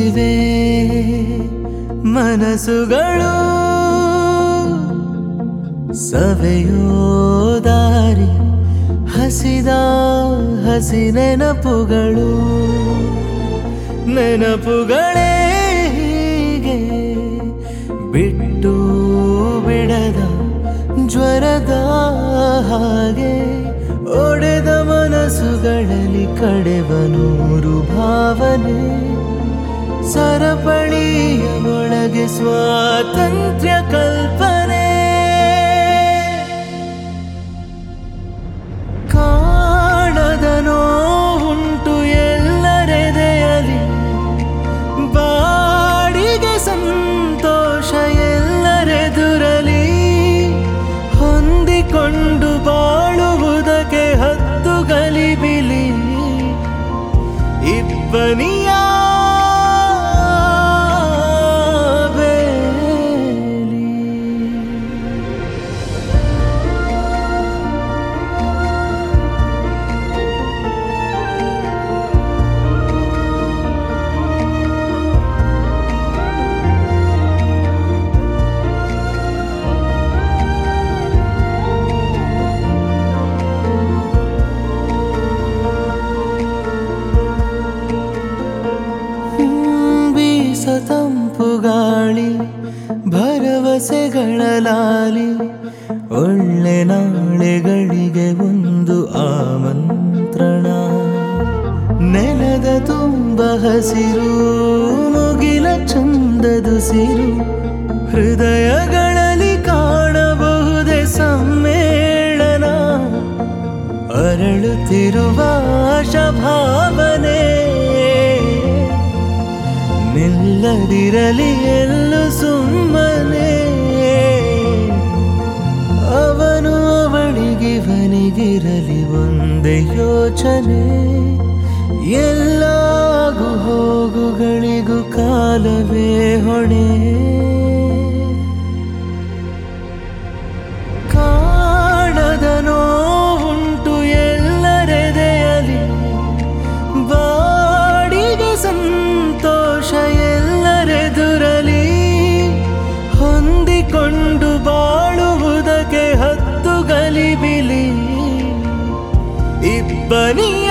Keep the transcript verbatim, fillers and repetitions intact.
ಇವೆ ಮನಸ್ಸುಗಳು ಸವೆಯೋ ದಾರಿ ಹಸಿದ ಹಸಿ ನೆನಪುಗಳು ನೆನಪುಗಳೇ ಹೀಗೆ ಬಿಟ್ಟು ಬಿಡದ ಜ್ವರದ ಹಾಗೆ ಒಡೆದ ಮನಸ್ಸುಗಳಲ್ಲಿ ಕಡೆವ ನೂರು ಭಾವನೆ ಸರಪಳಿಯ ಒಳಗೆ ಸ್ವಾತಂತ್ರ್ಯ ಕಲ್ಪನೆ ಕಾಣದ ನೋವುಂಟು ಎಲ್ಲರೆದೆಯಲಿ ಬಾಡಿಗೆ ಸಂತೋಷ ಎಲ್ಲರೆದುರಲಿ ಹೊಂದಿಕೊಂಡು ಬಾಳುವುದಕ್ಕೆ ಹತ್ತು ಗಲಿಬಿಲಿ ಇಬ್ಬನಿಯ ತಂಪು ಗಾಳಿ ಭರವಸೆಗಳ ಲಾಲಿ ಒಳ್ಳೆ ನಾಳೆಗಳಿಗೆ ಒಂದು ಆಮಂತ್ರಣ ನೆಲದ ತುಂಬ ಹಸಿರು ಮುಗಿಲ ಚಂದದು ಸಿರು ಹೃದಯಗಳಲ್ಲಿ ಕಾಣಬಹುದೇ ಸಮ್ಮೇಳನ ಅರಳುತ್ತಿರುವ ಆಶಾಭಾವನೆ ನಿಲ್ಲದಿರಲಿ ಎಲ್ಲೂ ಸುಮ್ಮನೆ ಅವನು ಅವಳಿಗಿವನಿಗಿರಲಿ ಒಂದೇ ಯೋಚನೆ ಎಲ್ಲಾಗು ಹೋಗುಗಳಿಗೂ ಕಾಲವೇ ಹೊಣೆ ಕಾಣದ ನೋವುಂಟು ಎಲ್ಲರೆದೆಯಲಿ ಬಾಡಿಗೆ ಸಂತೋಷ ಎಲ್ಲರೆದುರಲಿ ಹೊಂದಿಕೊಂಡು ಬಾಳುವುದಕ್ಕೆ ಹತ್ತು ಗಲಿಬಿಲಿ ಇಬ್ಬನಿ